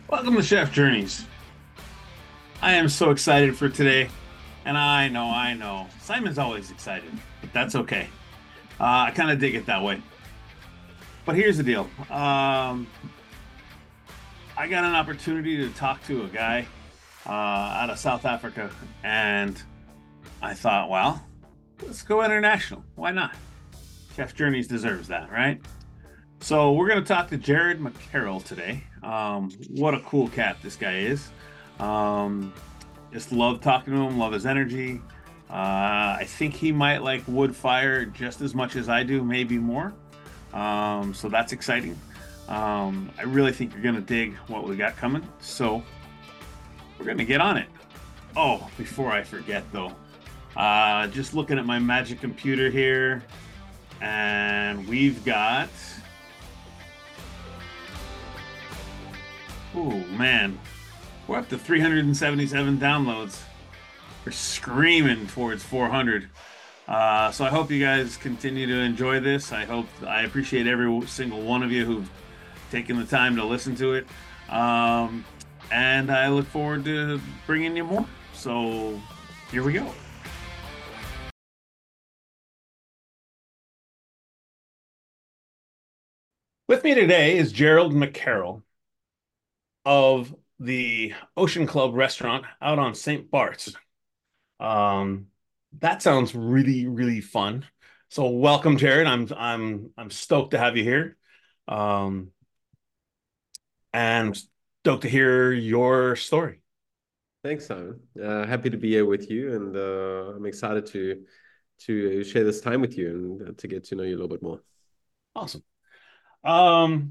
Welcome to Chef Journeys. I am so excited for today, and I know. Simon's always excited, but that's okay. I kind of dig it that way. But here's the deal. I got an opportunity to talk to a guy out of South Africa, and I thought, well, let's go international. Why not? Chef Journeys deserves that, right? So we're going to talk to Jared McCarroll today. What a cool cat this guy is. Um, just love talking to him, love his energy. I think he might like wood fire just as much as I do, maybe more. So that's exciting. I really think you're going to dig what we got coming. So we're going to get on it. Oh, before I forget though, just looking at my magic computer here, and we've got. Oh man, we're up to 377 downloads. We're screaming towards 400. So I hope you guys continue to enjoy this. I appreciate every single one of you who've taken the time to listen to it. Um, and I look forward to bringing you more. So here we go. With me today is Gerald McCarroll of the Ocean Club restaurant out on St. Bart's. Um, that sounds really, really fun. So welcome, Jared. I'm stoked to have you here. Um, and stoked to hear your story. Thanks, Simon. Happy to be here with you, and I'm excited to share this time with you and to get to know you a little bit more. Awesome. Um,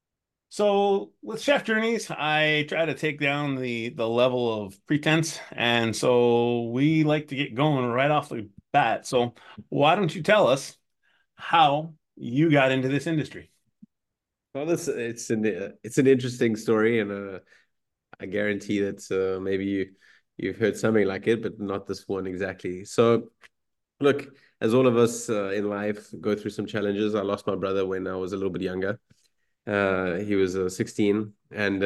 so with Chef Journeys, I try to take down the level of pretense, and so we like to get going right off the bat. So why don't you tell us how you got into this industry? Well, this it's an interesting story, and I guarantee that maybe you've heard something like it, but not this one exactly. So, look, as all of us in life go through some challenges, I lost my brother when I was a little bit younger. He was 16, and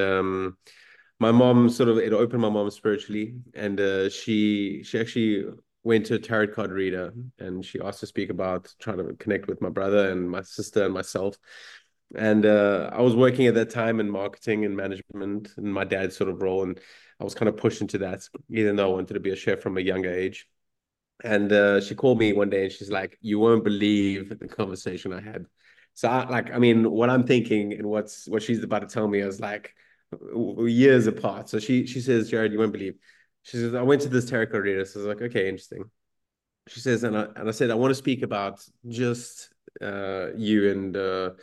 my mom sort of it opened my mom spiritually, and she actually went to a tarot card reader, and she asked to speak about trying to connect with my brother and my sister and myself. And I was working at that time in marketing and management in my dad's sort of role, and I was kind of pushed into that, even though I wanted to be a chef from a younger age. And she called me one day and she's like, "You won't believe the conversation I had." So I mean, what I'm thinking and what she's about to tell me is like years apart. So she says, "Jared, you won't believe." She says, "I went to this tarot card reader." So I was like, "Okay, interesting." She says, and I said, "I want to speak about just you and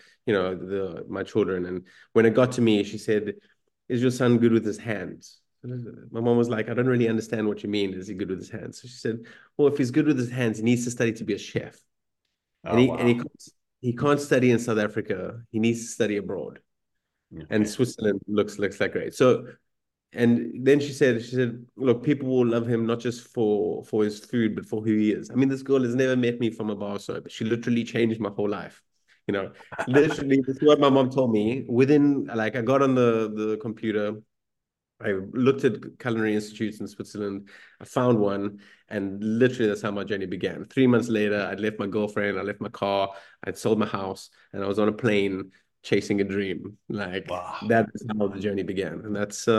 the my children." And when it got to me, she said, "Is your son good with his hands?" My mom was like, "I don't really understand what you mean. Is he good with his hands?" So she said, "Well, if he's good with his hands, he needs to study to be a chef, and Oh wow. he can't study in South Africa. He needs to study abroad, and Okay. Switzerland looks like great." So and then she said, look, people will love him not just for his food, but for who he is. I mean, this girl has never met me from a bar soap. She literally changed my whole life. You know, literally, this is what my mom told me. Within, like, I got on the computer, I looked at culinary institutes in Switzerland. I found one, and literally that's how my journey began. 3 months later, I'd left my girlfriend, I left my car, I'd sold my house, and I was on a plane chasing a dream. Like Wow. that is how the journey began, and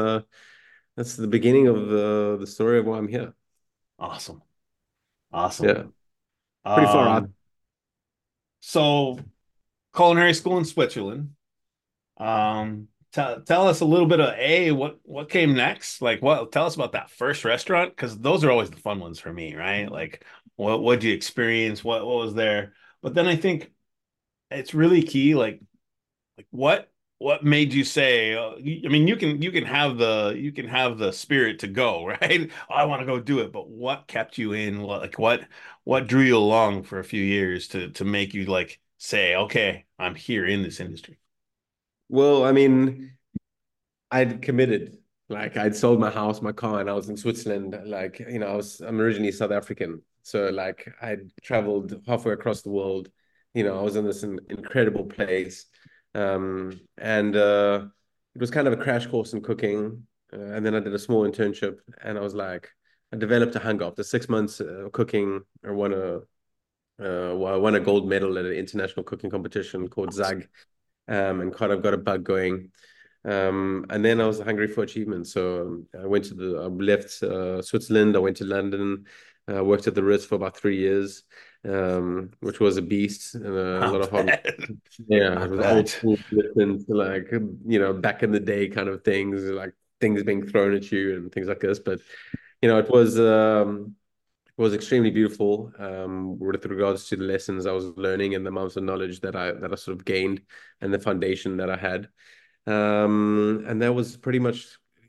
that's the beginning of the story of why I'm here. Awesome. Awesome. Yeah, pretty far out. Um, so culinary school in Switzerland. Tell us a little bit of what came next. Like what tell us about that first restaurant because those are always the fun ones for me, right? Like what did you experience? What was there? But then I think it's really key like what made you say I mean you can have the spirit to go, right? I want to go do it, but what kept you in? What drew you along for a few years to make you like say, okay, I'm here in this industry. Well, I mean, I'd committed. Like I'd sold my house, my car, and I was in Switzerland. Like, I'm originally South African. So like I'd traveled halfway across the world. I was in this incredible place. And it was kind of a crash course in cooking. And then I did a small internship, and I was like, I developed a hunger after 6 months cooking. Well, I won a gold medal at an international cooking competition called ZAG, and kind of got a bug going. And then I was hungry for achievement. So I left Switzerland. I went to London, worked at the Ritz for about 3 years, which was a beast and a lot Not of hard work. bad. Yeah, it Not was old bad. school, listen to like, back in the day kind of things, like things being thrown at you and things like this. But, it was extremely beautiful with regards to the lessons I was learning and the amounts of knowledge that I sort of gained and the foundation that I had. And that was pretty much,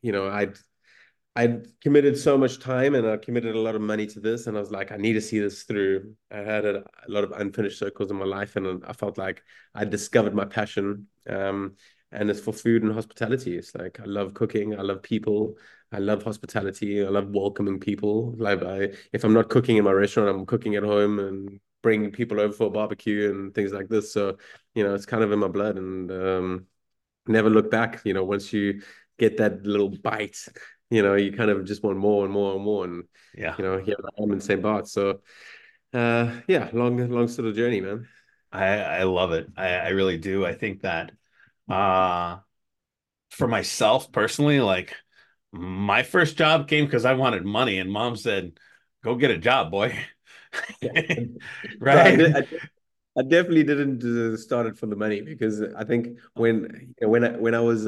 I'd committed so much time and I committed a lot of money to this, and I was like, I need to see this through. I had a lot of unfinished circles in my life, and I felt like I discovered my passion. And it's for food and hospitality. It's like I love cooking, I love people, I love hospitality, I love welcoming people. If I'm not cooking in my restaurant, I'm cooking at home and bringing people over for a barbecue and things like this. So, it's kind of in my blood, and never look back. Once you get that little bite, you kind of just want more and more and more. And, Yeah. here I am in St. Barth. So, yeah, long sort of journey, man. I love it. I really do. I think that uh for myself personally, like my first job came because I wanted money and mom said, go get a job, boy. Yeah. So Right? I definitely didn't start it for the money, because I think when I was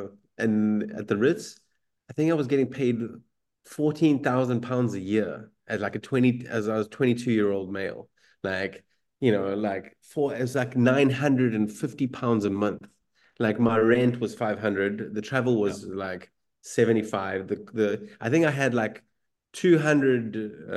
at the Ritz, I think I was getting paid 14,000 pounds a year as I was 22-year-old male. Like, it's like 950 pounds a month. Like my rent was 500, the travel Yeah. was like 75. The I think I had like 200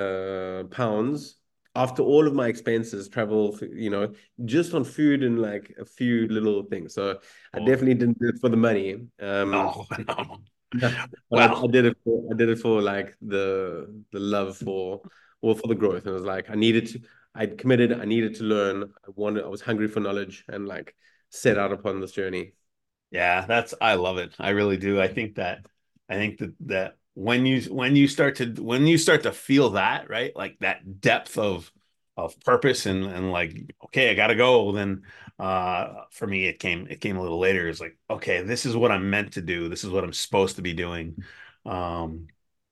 pounds after all of my expenses, travel, just on food and like a few little things. So I Oh, definitely didn't do it for the money. no, no. But I Well, did it for like the love for, well, for the growth. And I was like, I'd committed, I needed to learn. I was hungry for knowledge, and like set out upon this journey. yeah, I love it. I really do. I think that when you start to feel that, right? Like that depth of purpose and like, okay, I gotta go, then for me it came a little later. It's like, okay, this is what I'm meant to do. This is what I'm supposed to be doing. Um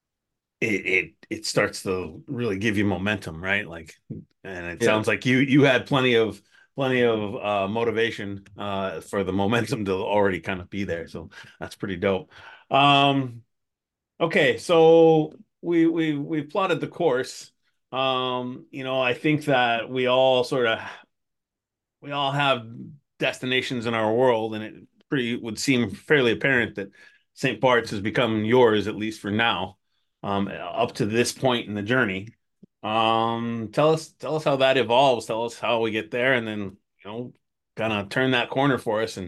it starts to really give you momentum, right? Like, and it Yeah. sounds like you had plenty of motivation for the momentum to already kind of be there. So that's pretty dope. Um, okay, so we plotted the course. I think that we all have destinations in our world, and it pretty would seem fairly apparent that St. Bart's has become yours, at least for now, up to this point in the journey. Tell us how that evolves. Tell us how we get there, and then kind of turn that corner for us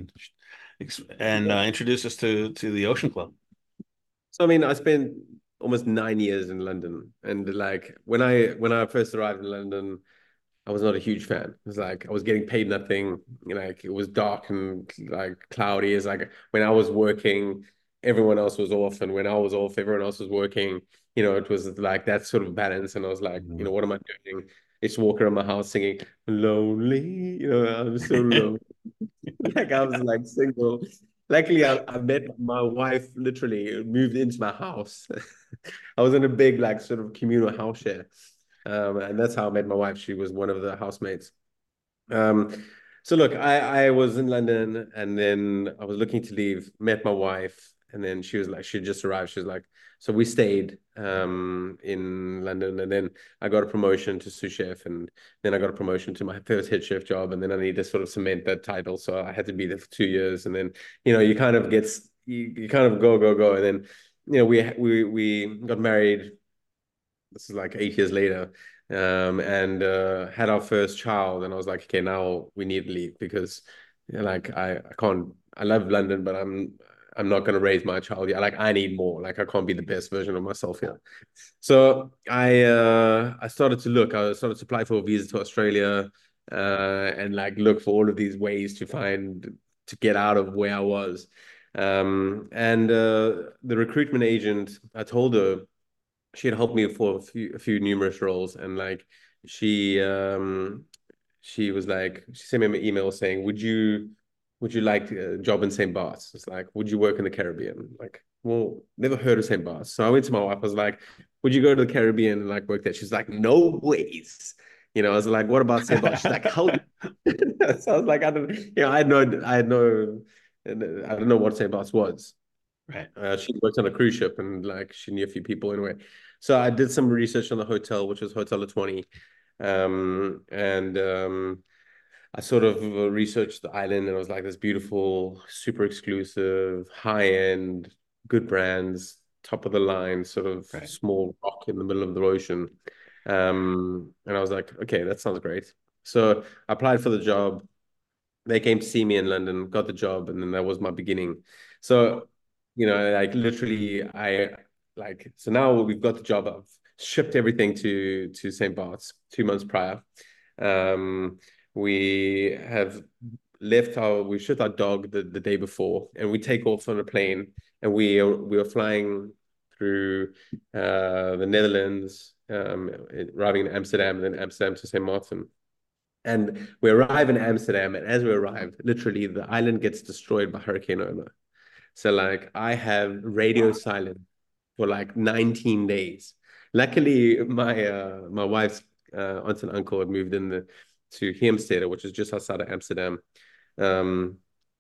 and introduce us to the Ocean Club. So I mean, I spent almost 9 years in London, and like when I first arrived in London, I was not a huge fan. It was like I was getting paid nothing. Like it was dark and like cloudy. It's like when I was working, everyone else was off, and when I was off, everyone else was working. It was like that sort of balance. And I was like, Mhm. what am I doing? I just walk around my house singing "Lonely." I'm so lonely. Like I was like single. Luckily, I met my wife. Literally moved into my house. I was in a big like sort of communal house share. And that's how I met my wife. She was one of the housemates. Um, so look, I was in London, and then I was looking to leave, met my wife, and then she was like, she just arrived. She was like, so we stayed in London, and then I got a promotion to sous chef, and then I got a promotion to my first head chef job, and then I need to sort of cement that title. So I had to be there for 2 years, and then you kind of you kind of go, and then we got married. This is like 8 years later, and had our first child. And I was like, okay, now we need to leave, because like I can't. I love London, but I'm not going to raise my child yet. Like I need more. Like I can't be the best version of myself here. So I started to look. I started to apply for a visa to Australia, and like look for all of these ways to get out of where I was. And the recruitment agent, I told her she had helped me for a few numerous roles, and like she she was like she sent me an email saying, would you like a job in St. Bart's? It's like, would you work in the Caribbean? Like, well, never heard of St. Bart's. So I went to my wife. I was like, would you go to the Caribbean and like work there? She's like, no ways. I was like, what about St. Bart's? She's like, how? So I was like, I don't, I don't know what St. Bart's was. Right. She worked on a cruise ship and like she knew a few people anyway. So I did some research on the hotel, which was Hotel 20. And I sort of researched the island and it was like this beautiful, super exclusive, high-end, good brands, top of the line, sort of Right. small rock in the middle of the ocean. And I was like, okay, that sounds great. So I applied for the job. They came to see me in London, got the job, and then that was my beginning. So, like literally, so now we've got the job. I've shipped everything to St. Bart's 2 months prior. Um, we shot our dog the day before, and we take off on a plane, and we are flying through the Netherlands, arriving in Amsterdam, and then Amsterdam to St. Martin. And we arrive in Amsterdam, and as we arrive, literally the island gets destroyed by Hurricane Irma. So like I have radio silent for like 19 days. Luckily, my wife's aunt and uncle had moved to Heemstede, which is just outside of Amsterdam. Um,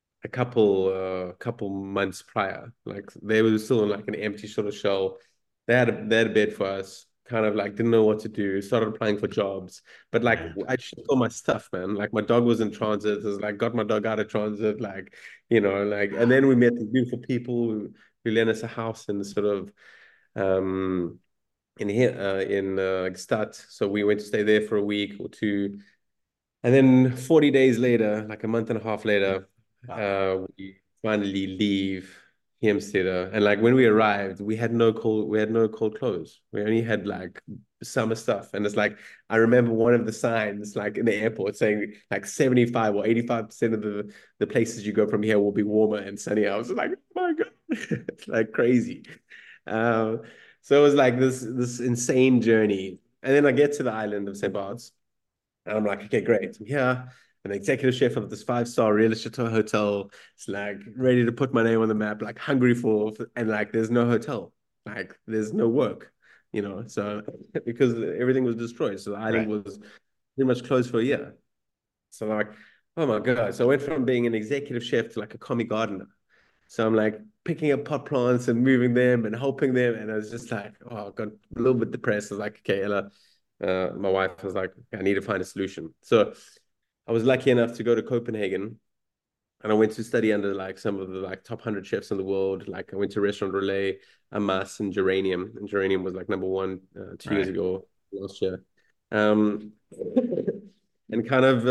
a couple months prior. Like they were still in like an empty sort of shell. They had a bed for us. Kind of like didn't know what to do. Started applying for jobs, but like Yeah. I shipped all my stuff, man. Like my dog was in transit. I was like got my dog out of transit. Like and then we met these beautiful people who lent us a house in the sort of um in here in Gstaad. So we went to stay there for a week or two. And then 40 days later, like a month and a half later, Wow. we finally leave Heemstede. And like when we arrived, we had no cold clothes. We only had like summer stuff. And it's like I remember one of the signs like in the airport saying like 75 or 85% of the places you go from here will be warmer and sunnier. I was like, oh my God, it's like crazy. Um, so it was like this insane journey. And then I get to the island of St. Bart's. And I'm like, okay, great. I'm here. I'm the executive chef of this five-star Real Chateau hotel. It's like ready to put my name on the map, like hungry and like there's no hotel, like there's no work, so because everything was destroyed. So the island Right. was pretty much closed for a year. So like, oh my God. So I went from being an executive chef to like a commie gardener. So I'm like picking up pot plants and moving them and helping them. And I was just like, oh, I got a little bit depressed. I was like, okay, Ella, my wife was like, I need to find a solution. So I was lucky enough to go to Copenhagen and I went to study under like some of the like top 100 chefs in the world. Like I went to Restaurant Relais, Amas, and Geranium. And Geranium was like number one 2 years Right. ago, last year. Um, and kind of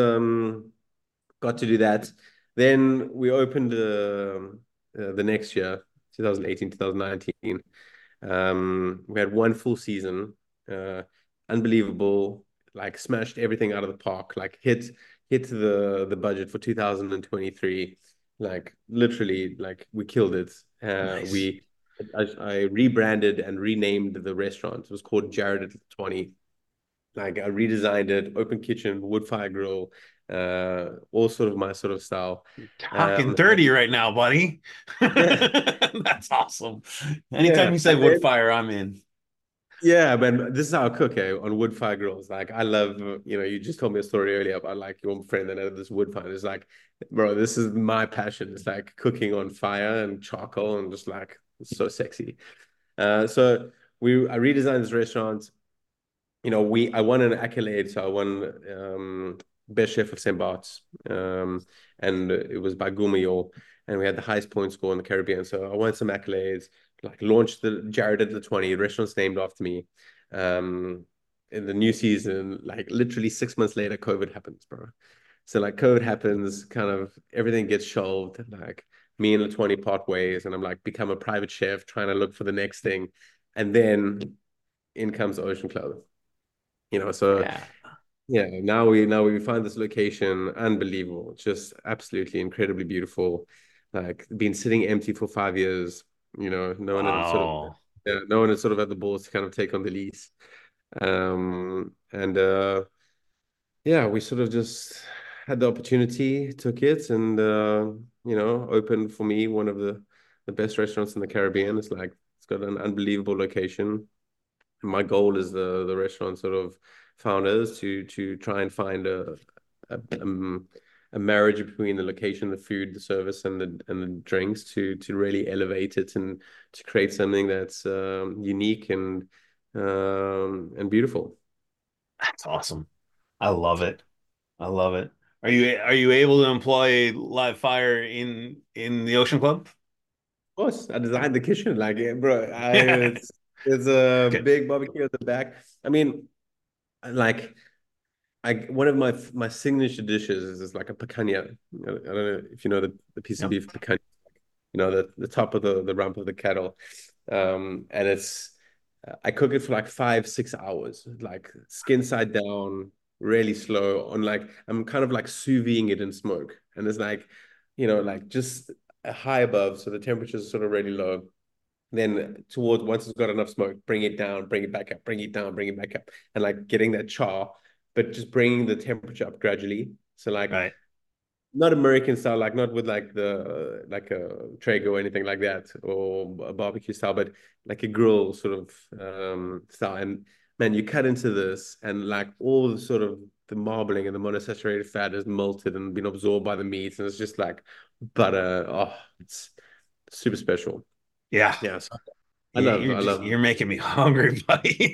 got to do that. Then we opened the next year, 2018, 2019. We had one full season, uh, unbelievable, like smashed everything out of the park, like hit the budget for 2023, like literally, like we killed it. Nice. I rebranded and renamed the restaurant. It was called Jared at 20. Like I redesigned it, open kitchen, wood fire grill, all sort of my sort of style. Talking dirty right now, buddy. Yeah, That's awesome. Anytime yeah, you say and wood then fire, I'm in. yeah, man, this is how I cook on wood fire grills. Like I love, you just told me a story earlier about like your friend that had this wood fire. It's like, bro, this is my passion. It's like cooking on fire and charcoal and just like it's so sexy. So I redesigned this restaurant. I won an accolade. So I won best chef of St. Bart's, and it was by Gumayor, and we had the highest point score in the Caribbean. So I won some accolades. Like launched the Jared at the 20 restaurant's named after me. Um, in the new season, like literally 6 months later, COVID happens, bro. So like COVID happens, kind of everything gets shelved. Like me and the 20 part ways, and I'm like become a private chef, trying to look for the next thing, and then in comes Ocean Club. So Yeah. yeah, now we find this location unbelievable, just absolutely incredibly beautiful. like been sitting empty for 5 years. No one had sort of, Wow. yeah, no one had sort of had the balls to kind of take on the lease. And yeah, we sort of just had the opportunity, took it, and opened for me one of the best restaurants in the Caribbean. It's got an unbelievable location. My goal is the restaurant sort of founders to try and find a, um, a marriage between the location, the food, the service, and the drinks to really elevate it and to create something that's unique and beautiful. That's awesome. I love it. I love it. Are you able to employ live fire in the Ocean Club? Of course, I designed the kitchen. Like, yeah, bro, Yeah. it's a Okay. big barbecue at the back. I mean, like, one of my signature dishes is like a picanha. I don't know if you know the piece of Yep. beef picanha. The top of the rump of the cattle, and it's I cook it for like 5 6 hours, like skin side down, really slow on, like I'm kind of like sous videing it in smoke, and it's like like just a high above, so the temperature is sort of really low. Then towards, once it's got enough smoke, bring it down, bring it back up, bring it down, bring it back up, and like getting that char, but just bringing the temperature up gradually. So like Right. not American style, like not with like the like a Traeger or anything like that, or a barbecue style, but like a grill sort of style. And man, you cut into this, and like all the sort of the marbling and the monosaturated fat is melted and been absorbed by the meat, and it's just like butter. Oh, it's super special. Yeah. Yeah, so You're I just love. you're making me hungry, buddy.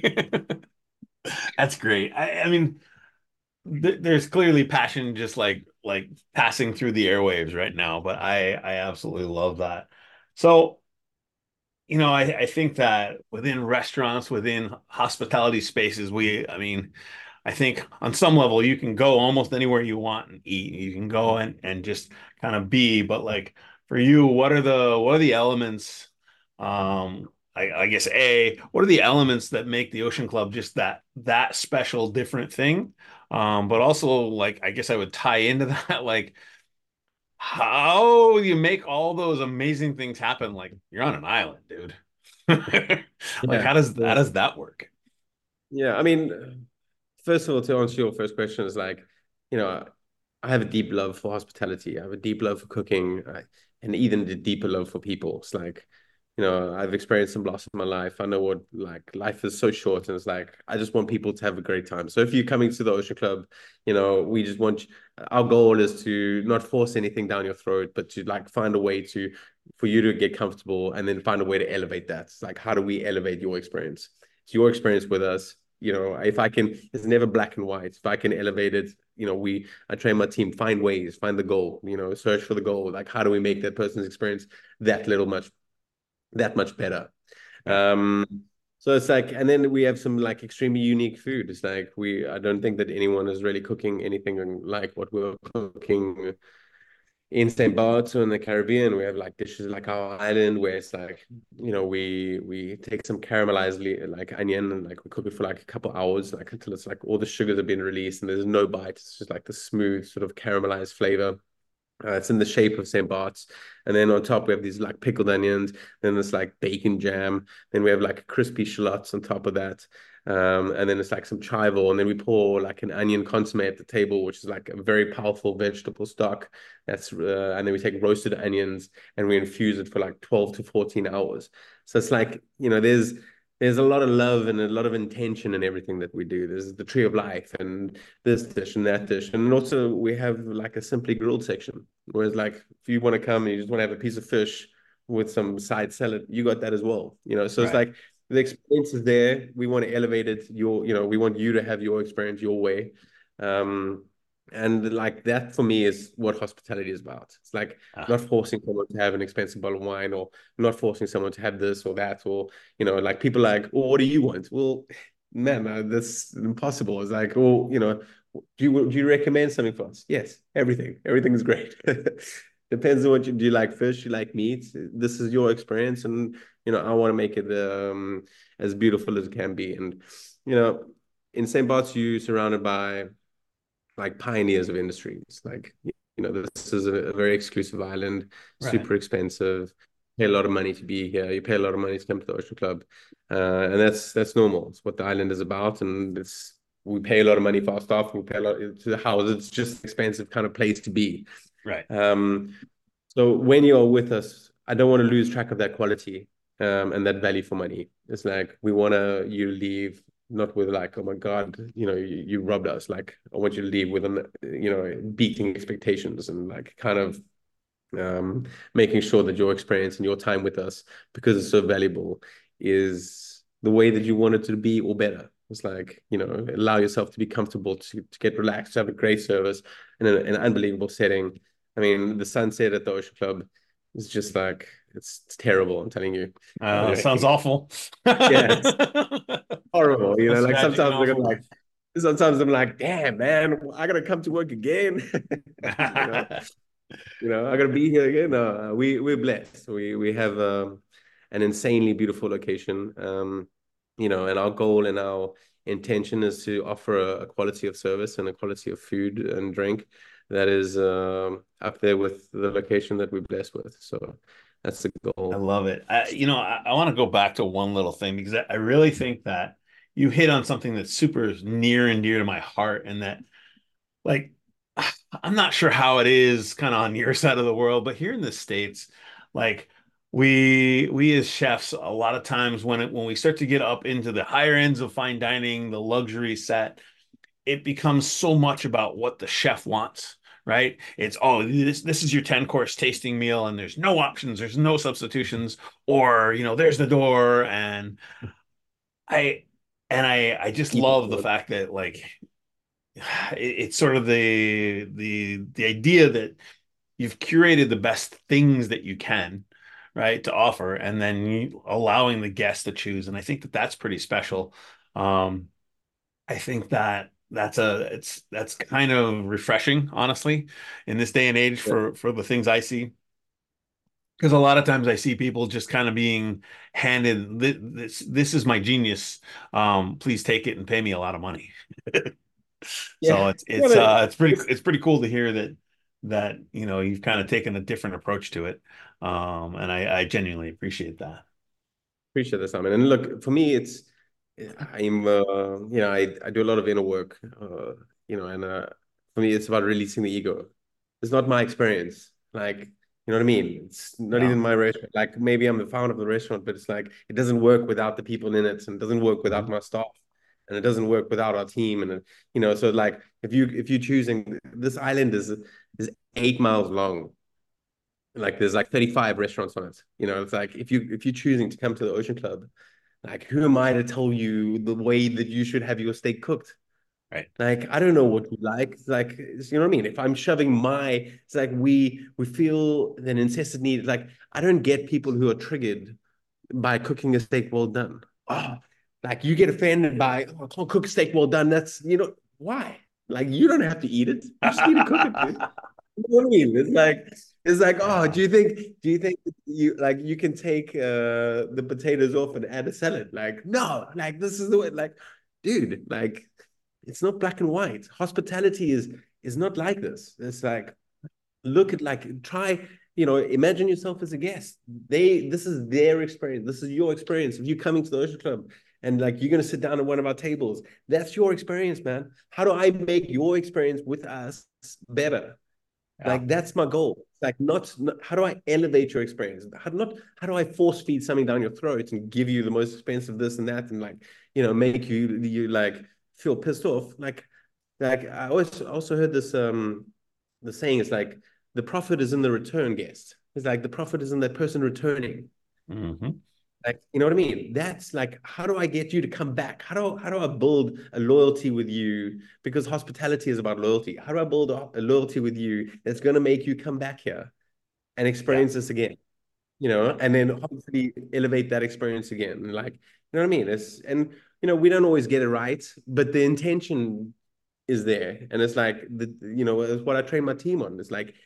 That's great. I mean, there's clearly passion just like passing through the airwaves right now, but I absolutely love that. So, I think that within restaurants, within hospitality spaces, I mean, I think on some level you can go almost anywhere you want and eat. You can go and just kind of be, but like for you, what are the elements? I guess what are the elements that make the Ocean Club just that special, different thing? But also like I guess I would tie into that like how you make all those amazing things happen. Like you're on an island, dude. Like Yeah, how does that work? yeah. I mean, first of all, to answer your first question, is like, you know, I have a deep love for hospitality. I have a deep love for cooking, and even a deeper love for people. It's like, I've experienced some loss in my life. I know what like life is so short, and it's like I just want people to have a great time. So if you're coming to the Ocean Club, we just want our goal is to not force anything down your throat, but to like find a way to for you to get comfortable, and then find a way to elevate that. It's like, how do we elevate your experience? It's your experience with us. If I can, it's never black and white. If I can elevate it, I train my team, find ways, find the goal, search for the goal. Like, how do we make that person's experience that little much, that much better? Yeah. Um, so it's like, and then we have some like extremely unique food. It's like I don't think that anyone is really cooking anything like what we're cooking in St. Barts or in the Caribbean. We have like dishes like our island, where it's like, we take some caramelized like onion, and like we cook it for like a couple hours, like until it's like all the sugars have been released and there's no bite. It's just like the smooth sort of caramelized flavor. It's in the shape of St. Bart's. And then on top, we have these like pickled onions. Then there's like bacon jam. Then we have like crispy shallots on top of that. And then it's like some chival. And then we pour like an onion consomme at the table, which is like a very powerful vegetable stock. And then we take roasted onions and we infuse it for like 12 to 14 hours. So it's like, there's a lot of love and a lot of intention in everything that we do. There's the tree of life and this dish and that dish. And also we have like a simply grilled section. Whereas like if you want to come and you just want to have a piece of fish with some side salad, you got that as well. So it's Right. like the experience is there. We want to elevate it. We want you to have your experience your way. Um, and like that for me is what hospitality is about. It's like Ah, not forcing someone to have an expensive bottle of wine, or not forcing someone to have this or that, or like people like, oh, what do you want? Well, man, that's impossible. It's like, oh, do you recommend something for us? Yes, everything. Everything is great. Depends on what you do. You like fish? You like meat? This is your experience, and I want to make it as beautiful as it can be. And you know, in St. Bart's, you surrounded by like pioneers of industries, like this is a very exclusive island, Right. super expensive. Pay a lot of money to be here. You pay a lot of money to come to the Ocean Club, and that's normal. It's what the island is about, and it's we pay a lot of money for our staff. We pay a lot to the house. It's just an expensive kind of place to be. Right. Um, so when you're with us, I don't want to lose track of that quality and that value for money. It's like we want you to leave not with like, oh my God, you robbed us. Like I want you to leave with beating expectations and like kind of making sure that your experience and your time with us, because it's so valuable, is the way that you want it to be or better. It's like, allow yourself to be comfortable, to get relaxed, to have a great service in an unbelievable setting. I mean, the sunset at the Ocean Club is just like, it's terrible, I'm telling you. Sounds awful. Yeah, it's horrible. Sounds Like tragic and awful. sometimes I'm like, damn, man, I gotta come to work again. you know, I gotta be here again. We're blessed. We have an insanely beautiful location. And our goal and our intention is to offer a quality of service and a quality of food and drink that is up there with the location that we're blessed with. So that's the I goal. love it. I want to go back to one little thing because I really think that you hit on something that's super near and dear to my heart, and that, like, I'm not sure how it is kind of on your side of the world, but here in the States, like, we as chefs, a lot of times when we start to get up into the higher ends of fine dining, the luxury set, it becomes so much about what the chef wants, right? It's, oh, this is your 10 course tasting meal and there's no options, there's no substitutions, or there's the door. And I I just Keep it love the short. fact that, like, it's sort of the idea that you've curated the best things that you can, right, to offer, and then allowing the guests to choose. And I think that that's pretty special. Um, I think that that's kind of refreshing, honestly, in this day and age Yeah. for the things I see. Because a lot of times I see people just kind of being handed this is my genius. Please take it and pay me a lot of money. So Yeah. Yeah, it's it's pretty cool to hear that you've kind of taken a different approach to it. And I genuinely appreciate that. appreciate this, Simon. And look, for me, I do a lot of inner work, and for me, it's about releasing the ego. It's not my experience. Like, you know what I mean? It's not Yeah. even my restaurant. Like, maybe I'm the founder of the restaurant, but it's like, it doesn't work without the people in it, and it doesn't work without Mhm. my staff, and it doesn't work without our team. And, so like, if you're choosing, this island is 8 miles long. Like there's like 35 restaurants on it. It's like if you're choosing to come to the Ocean Club, like who am I to tell you the way that you should have your steak cooked? Right. Like I don't know what you like. It's like you know what I mean? If I'm shoving it's like we feel the incessant need. Like I don't get people who are triggered by cooking a steak well done. Oh, like you get offended by, oh, I can't cook a steak well done. That's why? Like you don't have to eat it. You just need to cook it, dude. You know what I mean? It's like, oh, Yeah. do you think you can take the potatoes off and add a salad? Like, no, like this is the way, like, dude, like it's not black and white. Hospitality is not like this. It's like look at like try, imagine yourself as a guest. This is their experience. This is your experience. If you're coming to the Ocean Club and like you're gonna sit down at one of our tables, that's your experience, man. How do I make your experience with us better? Yeah. Like that's my goal. Like not how do I elevate your experience? How do I force feed something down your throat and give you the most expensive this and that and like make you like feel pissed off? Like I always also heard this the saying is like the profit is in the return guest. It's like the profit is in that person returning. Hmm. Like, you know what I mean? That's like, how do I get you to come back? How do I build a loyalty with you? Because hospitality is about loyalty. How do I build a loyalty with you that's going to make you come back here and Yeah. experience this again? Yeah. And then hopefully elevate that experience again. And like, you know what I mean? We don't always get it right, but the intention is there. And it's like it's what I train my team on. It's like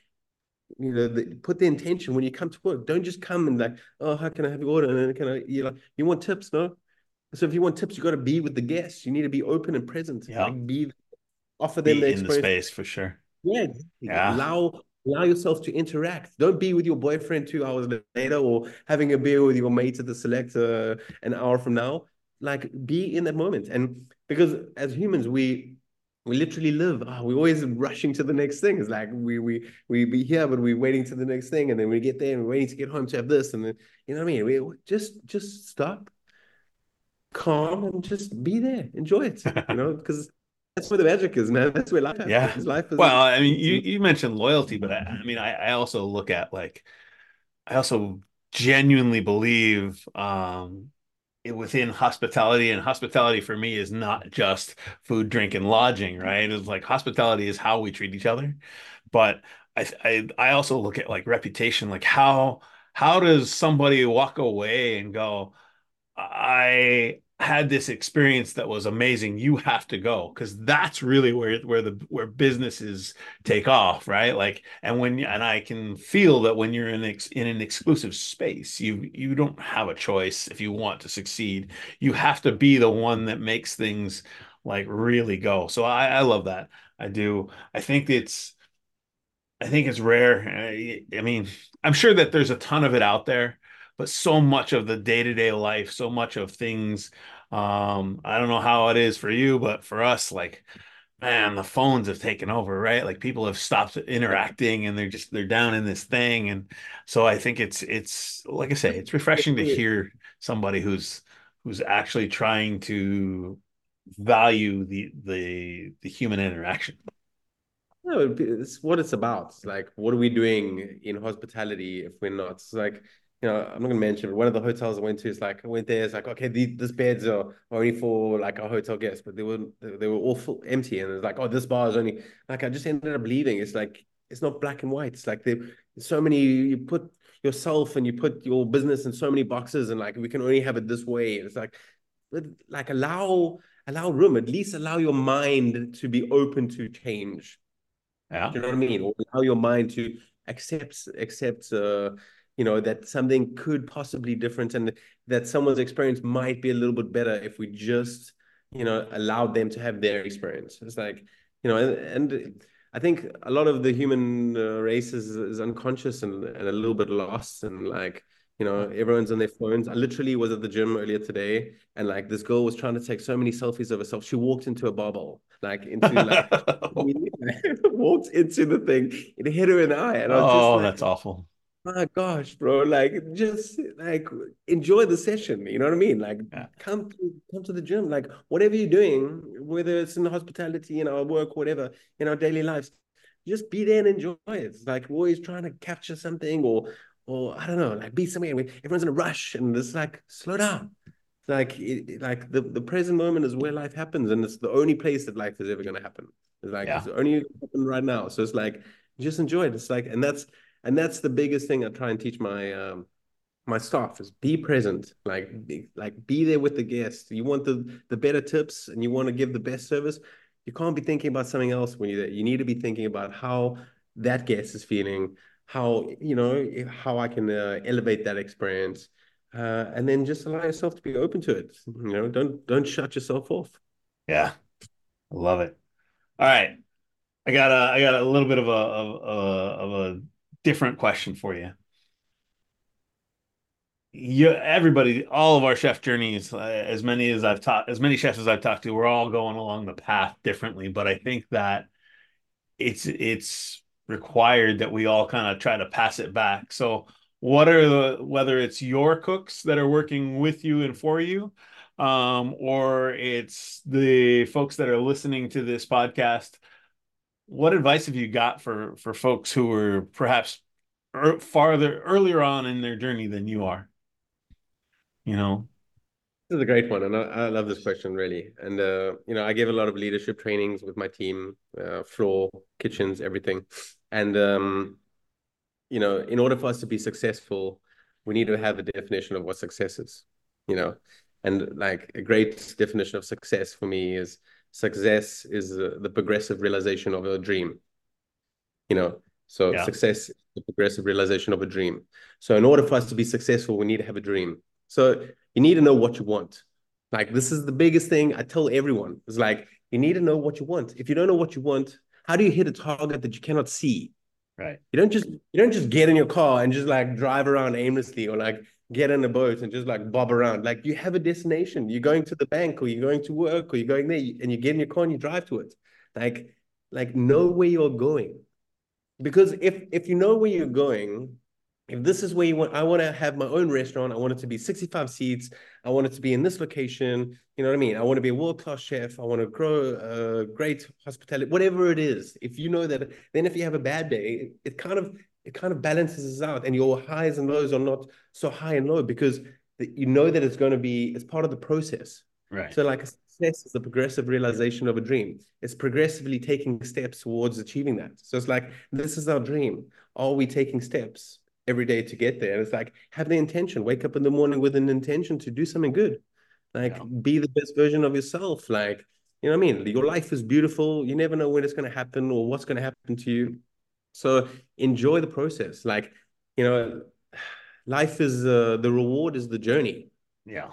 put the intention when you come to work. Don't just come and like, oh, how can I have your order? And then you want tips, no? So if you want tips, you got to be with the guests. You need to be open and present. Yeah. Like offer them the Be in the experience. space for sure. Yeah, exactly. Yeah. Allow yourself to interact. Don't be with your boyfriend 2 hours later or having a beer with your mate at the select an hour from now. Like be in that moment. And because as humans, we literally live. We're always rushing to the next thing. It's like we be here, but we're waiting to the next thing, and then we get there and we're waiting to get home to have this, and then you know what I mean. We just stop, calm, and just be there. Enjoy it. You know, because that's where the magic is, man. That's where life Yeah. happens. Life is. Well, I mean, you mentioned loyalty, but I mean, I also look at like I also genuinely believe within hospitality, and hospitality for me is not just food, drink, and lodging, right? It's like hospitality is how we treat each other, but I also look at like reputation, like how does somebody walk away and go, I had this experience that was amazing. You have to go because that's really where businesses take off, right? Like, and I can feel that when you're in an exclusive space, you don't have a choice if you want to succeed. You have to be the one that makes things like really go. So I love that. I do. I think it's rare. I mean, I'm sure that there's a ton of it out there, but so much of the day-to-day life, so much of things, I don't know how it is for you, but for us, like, man, the phones have taken over, right? Like people have stopped interacting and they're down in this thing. And so I think it's like I say, it's refreshing to hear somebody who's actually trying to value the human interaction. No, it's what it's about. It's like, what are we doing in hospitality if we're not? It's like, I'm not gonna mention, but one of the hotels I went to is like, I went there, it's like, okay, this beds are only for like our hotel guests, but they were all full empty, and it's like, oh, this bar is only like I just ended up leaving. It's like it's not black and white. It's like there's so many. You put yourself and you put your business in so many boxes, and like we can only have it this way. And it's like allow room, at least allow your mind to be open to change. Yeah. Do you know what I mean? Or allow your mind to accept that something could possibly different, and that someone's experience might be a little bit better if we just, allowed them to have their experience. It's like, and I think a lot of the human race is unconscious and a little bit lost, and like, everyone's on their phones. I literally was at the gym earlier today, and like this girl was trying to take so many selfies of herself. She walked into a bubble, like into like walked into the thing. It hit her in the eye, and I was just Oh, like, that's awful. my gosh, bro! Like, just like enjoy the session. You know what I mean? Like, Yeah. come to the gym. Like, whatever you're doing, whether it's in hospitality, work, whatever, in our daily lives, just be there and enjoy it. It's like we're always trying to capture something, or I don't know, like be somewhere where everyone's in a rush, and it's like slow down. Like, like the present moment is where life happens, and it's the only place that life is ever going to happen. It's like Yeah. it's only happen right now. So it's like just enjoy it. It's like, and that's the biggest thing I try and teach my staff is be present, like be there with the guest. You want the better tips and you want to give the best service. You can't be thinking about something else when you're there. You need to be thinking about how that guest is feeling, how I can elevate that experience, and then just allow yourself to be open to it. Don't shut yourself off. Yeah. I love it. All right. I got a little bit of a different question for you. Everybody, all of our chef journeys, as many chefs as I've talked to, we're all going along the path differently. But I think that it's required that we all kind of try to pass it back. So, whether it's your cooks that are working with you and for you, or it's the folks that are listening to this podcast, what advice have you got for folks who are perhaps farther earlier on in their journey than you are? You know? This is a great one, and I love this question really. And I give a lot of leadership trainings with my team, floor, kitchens, everything. And in order for us to be successful, we need to have a definition of what success is. You know, and like a great definition of success for me is success is the progressive realization of a dream. So Yeah. success is the progressive realization of a dream. So in order for us to be successful, we need to have a dream. So you need to know what you want. Like this is the biggest thing I tell everyone. It's like you need to know what you want. If you don't know what you want, How do you hit a target that you cannot see? Right. You don't just get in your car and just like drive around aimlessly, or like get in a boat and just like bob around. Like you have a destination. You're going to the bank, or you're going to work, or you're going there, and you get in your car and you drive to it. Like know where you're going. Because if you know where you're going, if this is where you want, I want to have my own restaurant. I want it to be 65 seats. I want it to be in this location. You know what I mean? I want to be a world-class chef. I want to grow great hospitality, whatever it is. If you know that, then if you have a bad day, it kind of balances out, and your highs and lows are not so high and low because you know that it's going to be, it's part of the process. Right. So like success is the progressive realization of a dream. It's progressively taking steps towards achieving that. So it's like, this is our dream. Are we taking steps every day to get there? And it's like, have the intention, wake up in the morning with an intention to do something good. Like Yeah. be the best version of yourself. Like, you know what I mean? Your life is beautiful. You never know when it's going to happen or what's going to happen to you. So enjoy the process. Like, you know, life is the reward is the journey, Yeah.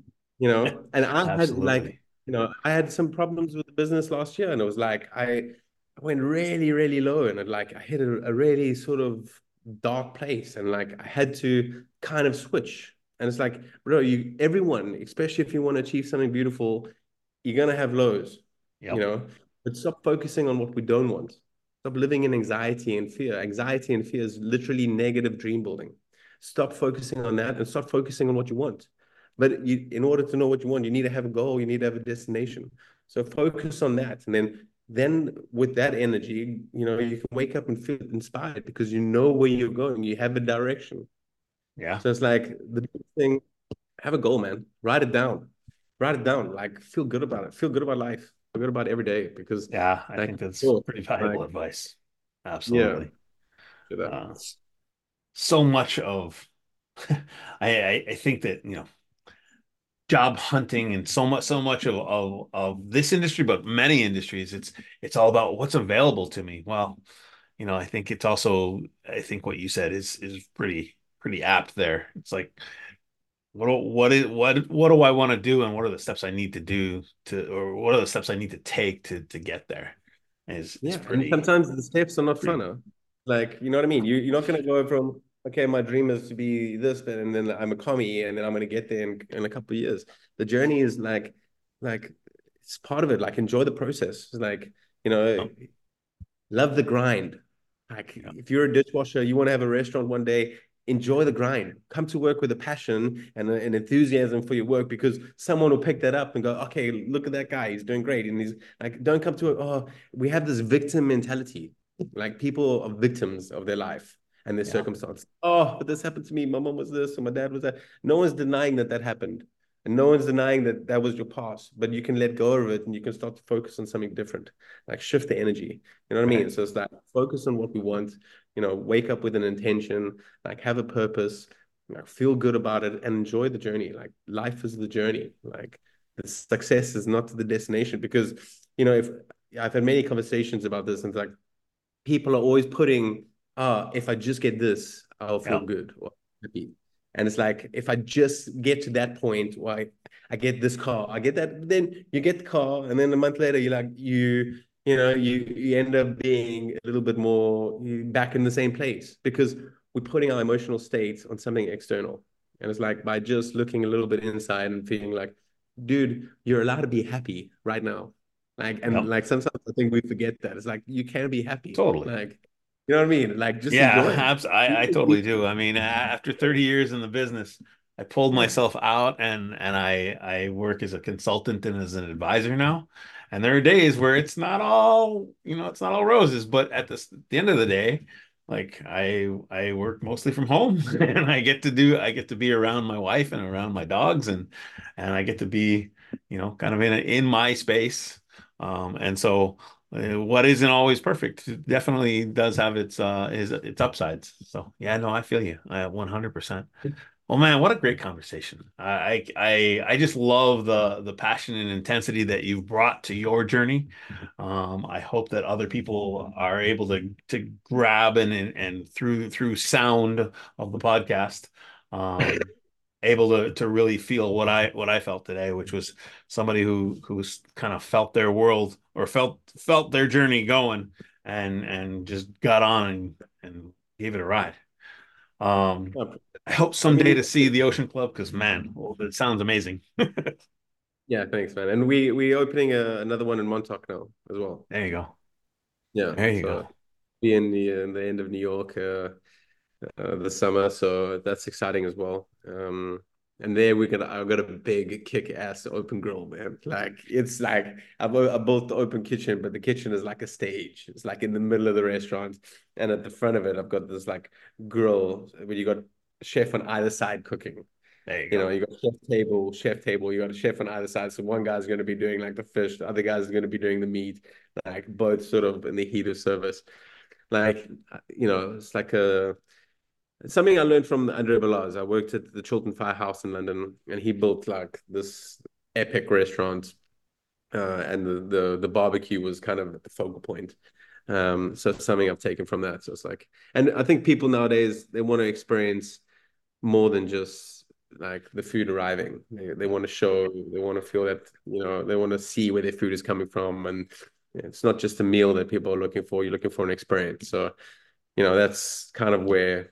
and I had like, Absolutely. I had some problems with the business last year, and it was like I went really, really low, and I hit a really sort of dark place, and like I had to kind of switch. And it's like, bro, everyone, especially if you want to achieve something beautiful, you're gonna have lows, you Yep. know. But stop focusing on what we don't want. Stop living in anxiety and fear. Anxiety and fear is literally negative dream building. Stop focusing on that and start focusing on what you want. But in order to know what you want, you need to have a goal. You need to have a destination. So focus on that, and then with that energy, you can wake up and feel inspired because you know where you're going. You have a direction. Yeah. So it's like the big thing. Have a goal, man. Write it down. Write it down. Like feel good about it. Feel good about life. Feel good about every day because Yeah. I like think that's cool. pretty Like valuable advice. yeah. Absolutely. Do that. Uh, so much of I think that, job hunting and so much of this industry, but many industries, it's all about what's available to me. Well, I think it's also, I think what you said is pretty apt there. It's like, what do I want to do, and what are the steps I need to do or what are the steps I need to take to get there is Yeah. And sometimes the steps are not pretty fun. Like, you know what I mean? You're not gonna go from, okay, my dream is to be this, but and then I'm a commie and then I'm gonna get there in a couple of years. The journey is like it's part of it. Like enjoy the process. It's like, you know, oh, love the grind. Like yeah, if you're a dishwasher, you want to have a restaurant one day, enjoy the grind. Come to work with a passion and an enthusiasm for your work because someone will pick that up and go, okay, look at that guy. He's doing great. And he's like, don't come to it. Oh, we have this victim mentality. Like people are victims of their life and their yeah, circumstance. Oh, but this happened to me. My mom was this, or my dad was that. No one's denying that happened. And no one's denying that that was your past, but you can let go of it and you can start to focus on something different, like shift the energy. You know what I right, mean? So it's like focus on what we want, wake up with an intention, like have a purpose, like feel good about it and enjoy the journey. Like life is the journey. Like the success is not the destination because, if I've had many conversations about this and it's like people are always putting, if I just get this, I'll feel yeah, good or happy. And it's like, if I just get to that point where I get this car, I get that, then you get the car, and then a month later, you end up being a little bit more back in the same place because we're putting our emotional states on something external. And it's like by just looking a little bit inside and feeling like, dude, you're allowed to be happy right now. yeah, Like sometimes I think we forget that. It's like you can be happy. totally. Like, you know what I mean? Like just Yeah, enjoy it. I totally do. I mean, after 30 years in the business, I pulled Yeah. myself out and I work as a consultant and as an advisor now. And there are days where it's not all roses, but at the end of the day, like I work mostly from home and I get to be around my wife and around my dogs and I get to be, kind of in my space. And so what isn't always perfect definitely does have its upsides. So yeah, no, I feel you. 100%. Well, man, what a great conversation. I just love the passion and intensity that you've brought to your journey. I hope that other people are able to grab and through sound of the podcast, um, able to really feel what I felt today, which was somebody who's kind of felt their world or felt their journey going and just got on and gave it a ride. Um, Yeah, I hope I someday mean, to see the Ocean Club because man, well, it sounds amazing. yeah, thanks, man. And we opening another one in Montauk now as well. There you go. Yeah, There you so go. be in the end of New York this summer, so that's exciting as well. And there I've got a big kick-ass open grill, man. Like it's like I built the open kitchen, but the kitchen is like a stage. It's like in the middle of the restaurant, and at the front of it, I've got this like grill where you got a chef on either side cooking. There you You go. know, you got chef table, you got a chef on either side. So one guy's going to be doing like the fish, the other guy's going to be doing the meat, like both sort of in the heat of service. Like, it's like it's something I learned from Andre Balaz. I worked at the Chiltern Firehouse in London, and he built like this epic restaurant, and the barbecue was kind of the focal point. So it's something I've taken from that. So it's like, and I think people nowadays they want to experience more than just like the food arriving. They want to show, they want to feel that, they want to see where their food is coming from. And it's not just a meal that people are looking for, you're looking for an experience. So, that's kind of where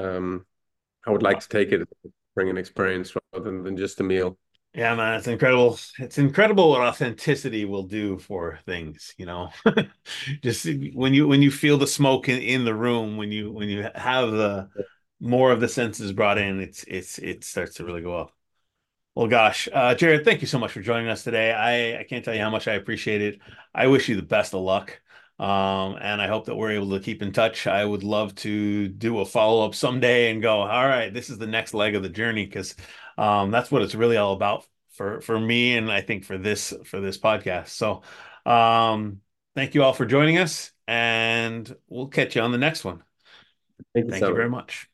I would like to take it, bring an experience rather than just a meal. Yeah, man, it's incredible. It's incredible what authenticity will do for things, you know. Just when you feel the smoke in the room, when you have the more of the senses brought in, it starts to really go up. Well, gosh, Jared, thank you so much for joining us today. I can't tell you how much I appreciate it. I wish you the best of luck. And I hope that we're able to keep in touch. I would love to do a follow-up someday and go, all right, this is the next leg of the journey because that's what it's really all about for me and I think for this podcast. So thank you all for joining us, and we'll catch you on the next one. Thank you Thank so you very much. much.